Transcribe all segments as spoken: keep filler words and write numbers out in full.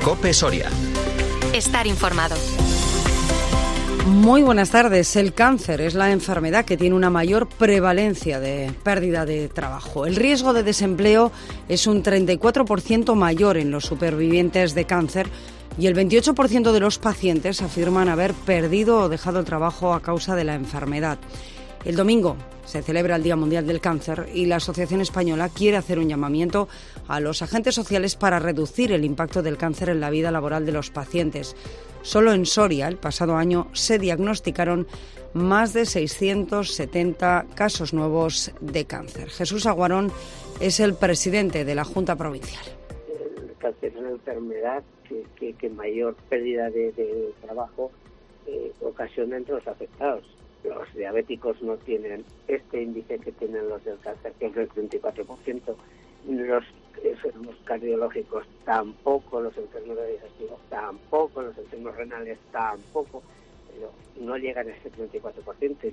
COPE Soria. Estar informado. Muy buenas tardes. El cáncer es la enfermedad que tiene una mayor prevalencia de pérdida de trabajo. El riesgo de desempleo es un treinta y cuatro por ciento mayor en los supervivientes de cáncer y el veintiocho por ciento de los pacientes afirman haber perdido o dejado el trabajo a causa de la enfermedad. El domingo se celebra el Día Mundial del Cáncer y la Asociación Española quiere hacer un llamamiento a los agentes sociales para reducir el impacto del cáncer en la vida laboral de los pacientes. Solo en Soria, el pasado año, se diagnosticaron más de seiscientos setenta casos nuevos de cáncer. Jesús Aguarón es el presidente de la Junta Provincial. El cáncer es una enfermedad que, que, que mayor pérdida de, de trabajo eh, ocasiona entre los afectados. Los diabéticos no tienen este índice que tienen los del cáncer, que es del treinta y cuatro por ciento. Los enfermos cardiológicos tampoco, los enfermos digestivos tampoco, los enfermos renales tampoco, pero no llegan a ese treinta y cuatro por ciento.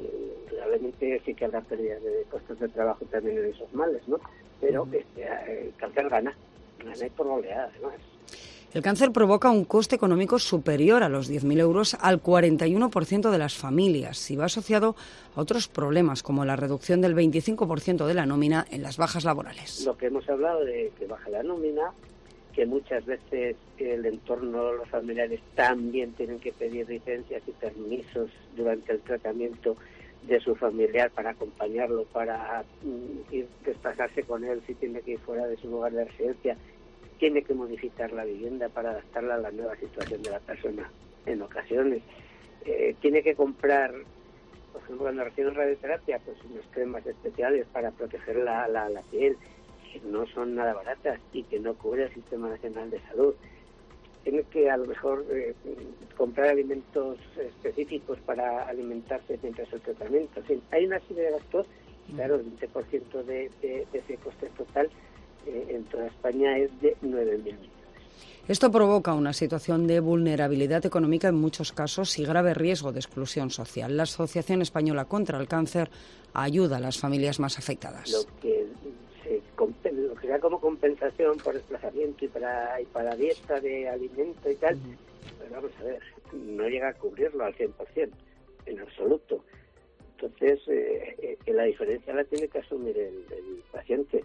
Realmente sí que habrá pérdidas de puestos de trabajo también en esos males, ¿no? Pero este, el cáncer gana, gana y por goleada además. El cáncer provoca un coste económico superior a los diez mil euros al cuarenta y uno por ciento de las familias y va asociado a otros problemas como la reducción del veinticinco por ciento de la nómina en las bajas laborales. Lo que hemos hablado de que baja la nómina, que muchas veces el entorno, los familiares también tienen que pedir licencias y permisos durante el tratamiento de su familiar para acompañarlo, para mm, ir desplazarse con él si tiene que ir fuera de su lugar de residencia. Tiene que modificar la vivienda para adaptarla a la nueva situación de la persona en ocasiones. Eh, tiene que comprar, por ejemplo, cuando recibe radioterapia, pues unas cremas especiales para proteger la, la, la piel, que no son nada baratas y que no cubre el Sistema Nacional de Salud. Tiene que a lo mejor eh, comprar alimentos específicos para alimentarse mientras el tratamiento. En fin, hay una serie de gastos, claro, el veinte por ciento de, de, de ese coste total en toda España es de nueve mil millones. Esto provoca una situación de vulnerabilidad económica en muchos casos y grave riesgo de exclusión social. La Asociación Española contra el Cáncer ayuda a las familias más afectadas. Lo que se, lo que sea como compensación por desplazamiento y para, y para dieta de alimento y tal, uh-huh. Pues vamos a ver, no llega a cubrirlo al cien por ciento, en absoluto. Entonces, eh, eh, la diferencia la tiene que asumir el, el paciente.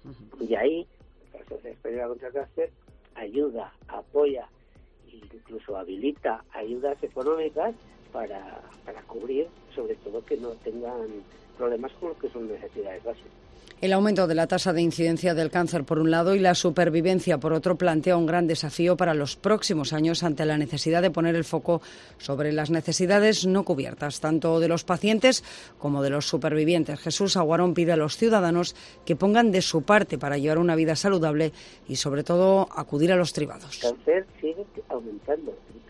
Y ahí la Asociación Española contra el Cáncer ayuda, apoya e incluso habilita ayudas económicas para, para cubrir, sobre todo que no tengan problemas con lo que son necesidades básicas. El aumento de la tasa de incidencia del cáncer, por un lado, y la supervivencia, por otro, plantea un gran desafío para los próximos años ante la necesidad de poner el foco sobre las necesidades no cubiertas, tanto de los pacientes como de los supervivientes. Jesús Aguarón pide a los ciudadanos que pongan de su parte para llevar una vida saludable y, sobre todo, acudir a los cribados. El cáncer sigue aumentando,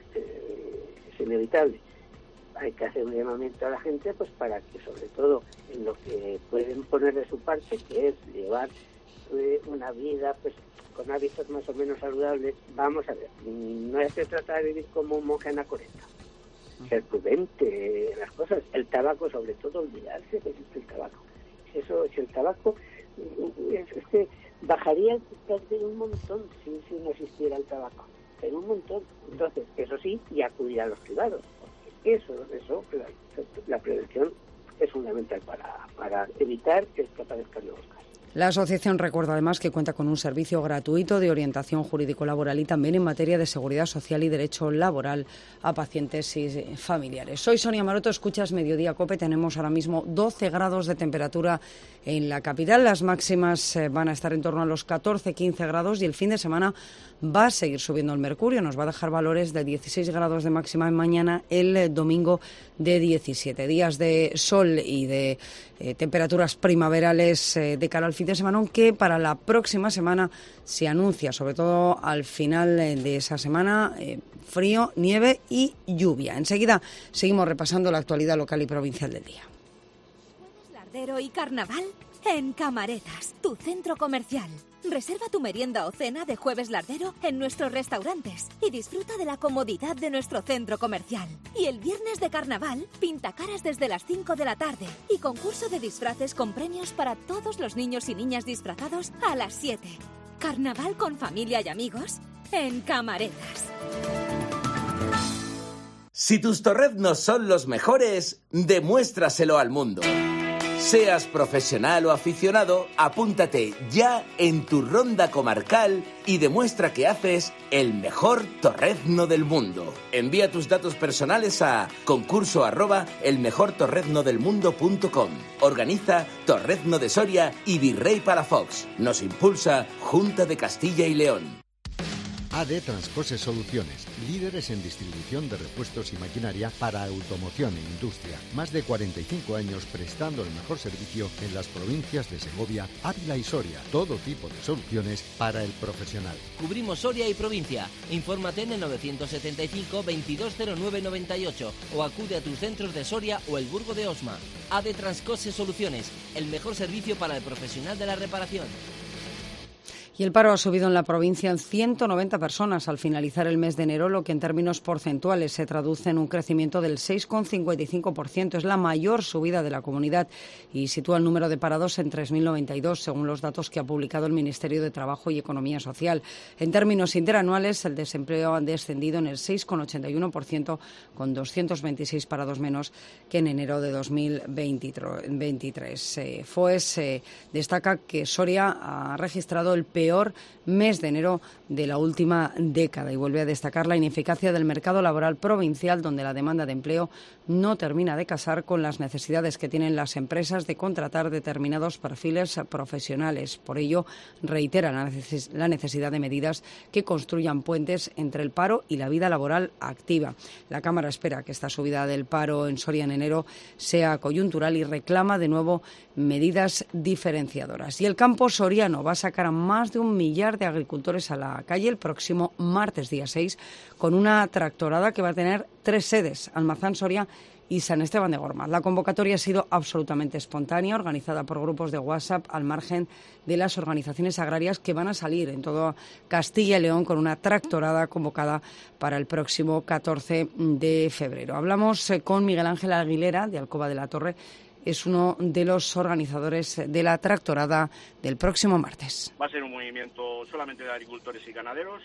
es inevitable. Hay que hacer un llamamiento a la gente pues para que, sobre todo, en lo que pueden poner de su parte, que es llevar eh, una vida pues con hábitos más o menos saludables. Vamos a ver, no se trata de vivir como un monje anacoreta, ser prudente en las cosas. El tabaco, sobre todo, olvidarse que existe el tabaco. Si eso, si el tabaco es, es que bajaría de un montón si, si no existiera el tabaco, pero un montón. Entonces, eso sí, y acudir a los cribados. Eso, eso, la, la prevención es fundamental para, para evitar que aparezcan nuevos casos. La asociación recuerda además que cuenta con un servicio gratuito de orientación jurídico-laboral y también en materia de seguridad social y derecho laboral a pacientes y familiares. Soy Sonia Maroto, escuchas Mediodía COPE. Tenemos ahora mismo doce grados de temperatura en la capital. Las máximas van a estar en torno a los catorce quince grados y el fin de semana va a seguir subiendo el mercurio. Nos va a dejar valores de dieciséis grados de máxima en mañana, el domingo de diecisiete. Días de sol y de eh, temperaturas primaverales eh, de cara al fin de semana, aunque para la próxima semana se anuncia, sobre todo al final de esa semana, eh, frío, nieve y lluvia. Enseguida seguimos repasando la actualidad local y provincial del día. ¿Jueves lardero y carnaval? En Camaretas, tu centro comercial. Reserva tu merienda o cena de Jueves Lardero en nuestros restaurantes y disfruta de la comodidad de nuestro centro comercial. Y el viernes de carnaval, pinta caras desde las cinco de la tarde y concurso de disfraces con premios para todos los niños y niñas disfrazados a las siete. ¿Carnaval con familia y amigos? en Camaretas. Si tus torreznos son los mejores, demuéstraselo al mundo. Seas profesional o aficionado, apúntate ya en tu ronda comarcal y demuestra que haces el mejor torrezno del mundo. Envía tus datos personales a concurso arroba elmejortorreznodelmundo punto com. Organiza Torrezno de Soria y Virrey Palafox. Nos impulsa Junta de Castilla y León. A D Transcose Soluciones, líderes en distribución de repuestos y maquinaria para automoción e industria. Más de cuarenta y cinco años prestando el mejor servicio en las provincias de Segovia, Ávila y Soria. Todo tipo de soluciones para el profesional. Cubrimos Soria y provincia. Infórmate en el nueve setenta y cinco veintidós cero nueve noventa y ocho o acude a tus centros de Soria o el Burgo de Osma. A D Transcose Soluciones, el mejor servicio para el profesional de la reparación. Y el paro ha subido en la provincia en ciento noventa personas al finalizar el mes de enero, lo que en términos porcentuales se traduce en un crecimiento del seis coma cincuenta y cinco por ciento. Es la mayor subida de la comunidad y sitúa el número de parados en tres mil noventa y dos, según los datos que ha publicado el Ministerio de Trabajo y Economía Social. En términos interanuales, el desempleo ha descendido en el seis coma ochenta y uno por ciento, con doscientos veintiséis parados menos que en enero de dos mil veintitrés. Eh, FOES eh, destaca que Soria ha registrado el peor peor mes de enero de la última década y vuelve a destacar la ineficacia del mercado laboral provincial, donde la demanda de empleo no termina de casar con las necesidades que tienen las empresas de contratar determinados perfiles profesionales. Por ello, reitera la necesidad de medidas que construyan puentes entre el paro y la vida laboral activa. La Cámara espera que esta subida del paro en Soria en enero sea coyuntural y reclama de nuevo medidas diferenciadoras. Y el campo soriano va a sacar a más de un millar de agricultores a la calle el próximo martes, día seis, con una tractorada que va a tener tres sedes: Almazán, Soria y San Esteban de Gormaz. La convocatoria ha sido absolutamente espontánea, organizada por grupos de WhatsApp al margen de las organizaciones agrarias que van a salir en todo Castilla y León con una tractorada convocada para el próximo catorce de febrero. Hablamos con Miguel Ángel Aguilera, de Alcoba de la Torre. Es uno de los organizadores de la tractorada del próximo martes. Va a ser un movimiento solamente de agricultores y ganaderos.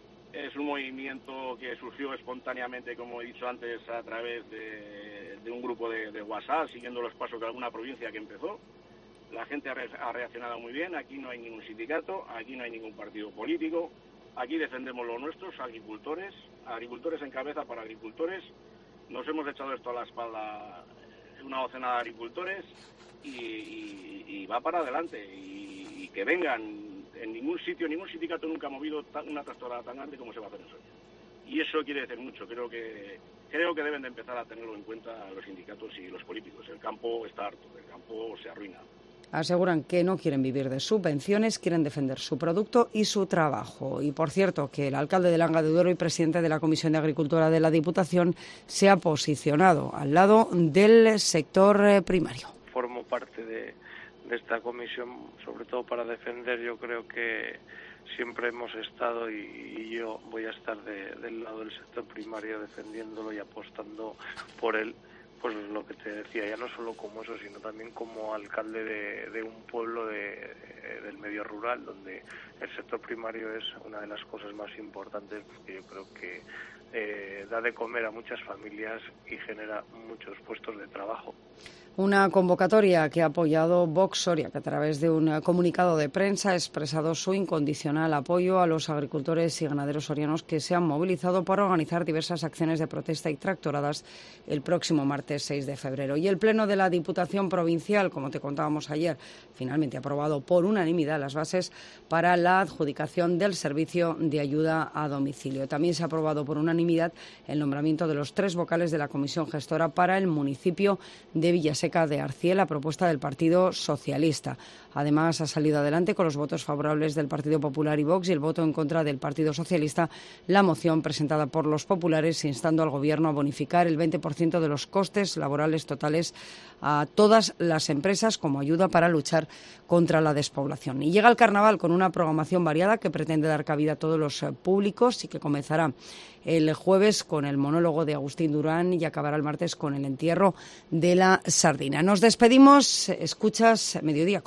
Es un movimiento que surgió espontáneamente, como he dicho antes, a través de, de un grupo de, de WhatsApp, siguiendo los pasos de alguna provincia que empezó. La gente ha, re, ha reaccionado muy bien. Aquí no hay ningún sindicato, aquí no hay ningún partido político. Aquí defendemos los nuestros, agricultores, agricultores en cabeza para agricultores. Nos hemos echado esto a la espalda una docena de agricultores y, y, y va para adelante y, y que vengan. En ningún sitio, ningún sindicato nunca ha movido tan, una tractorada tan grande como se va a hacer en Soria. Y eso quiere decir mucho. Creo que creo que deben de empezar a tenerlo en cuenta los sindicatos y los políticos. El campo está harto, el campo se arruina. Aseguran que no quieren vivir de subvenciones, quieren defender su producto y su trabajo. Y, por cierto, que el alcalde de Langa de Duero y presidente de la Comisión de Agricultura de la Diputación se ha posicionado al lado del sector primario. Formo parte de, de esta comisión, sobre todo para defender. Yo creo que siempre hemos estado y, y yo voy a estar de, del lado del sector primario defendiéndolo y apostando por él. Pues lo que te decía, ya no solo como eso, sino también como alcalde de, de un pueblo de, de, del medio rural, donde el sector primario es una de las cosas más importantes, porque yo creo que eh, da de comer a muchas familias y genera muchos puestos de trabajo. Una convocatoria que ha apoyado Vox Soria, que a través de un comunicado de prensa ha expresado su incondicional apoyo a los agricultores y ganaderos sorianos que se han movilizado para organizar diversas acciones de protesta y tractoradas el próximo martes seis de febrero. Y el Pleno de la Diputación Provincial, como te contábamos ayer, finalmente ha aprobado por unanimidad las bases para la adjudicación del servicio de ayuda a domicilio. También se ha aprobado por unanimidad el nombramiento de los tres vocales de la Comisión Gestora para el municipio de Villaseca de Arciel, a propuesta del Partido Socialista. Además, ha salido adelante con los votos favorables del Partido Popular y Vox y el voto en contra del Partido Socialista la moción presentada por los populares instando al Gobierno a bonificar el veinte por ciento de los costes laborales totales a todas las empresas como ayuda para luchar contra la despoblación. Y llega el Carnaval con una programación variada que pretende dar cabida a todos los públicos y que comenzará el jueves con el monólogo de Agustín Durán y acabará el martes con el entierro de la sardina. Nos despedimos. Escuchas Mediodía.